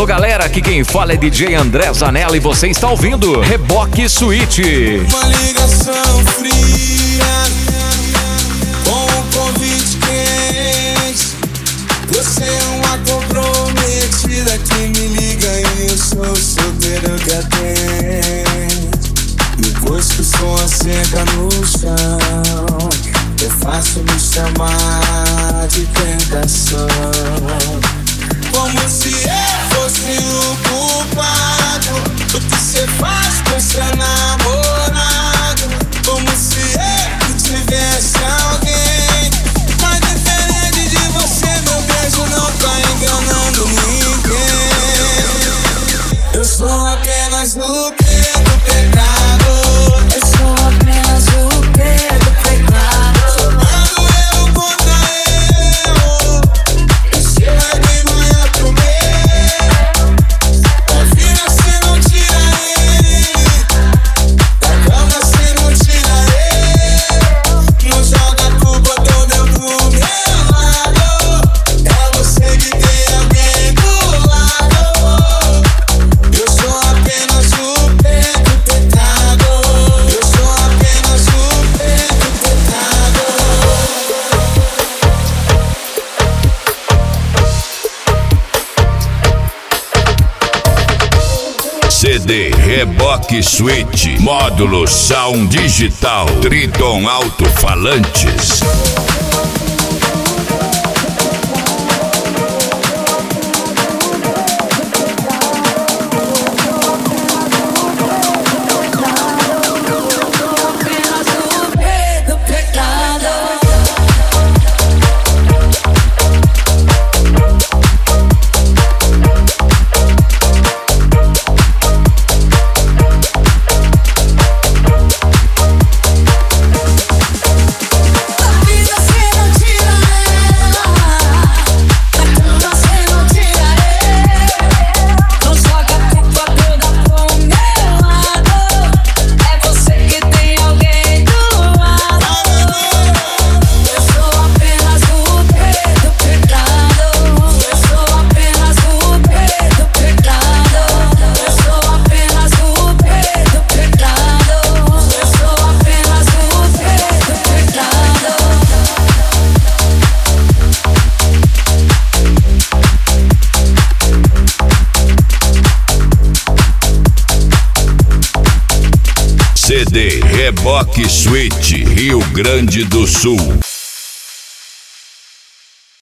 Alô galera, aqui quem fala é DJ André Zanella e você está ouvindo Reboque Suite. Uma ligação fria com um convite quente. Você é uma comprometida que me liga e eu sou solteiro que atende. Depois que o som assenta no chão, eu faço me chamar de tentação. Como se eu fosse o culpado do que cê faz com seu namorado. Como se eu tivesse alguém. Mas diferente de você, meu beijo não tá enganando ninguém. Eu sou apenas o que do pecado. Eu sou apenas o que do pecado. Quando eu contra eu, eu sei que não é pro meu. Da vida cê não tira ele, da cama cê não tira ele. Não joga a culpa toda pro meu lado. É você que tem alguém do lado. Eu sou apenas o pé do pecado. Eu sou apenas o pé do pecado. CD Reboque Suite, módulo Sound Digital, Triton Alto-Falantes. CD Reboque Suite, Rio Grande do Sul.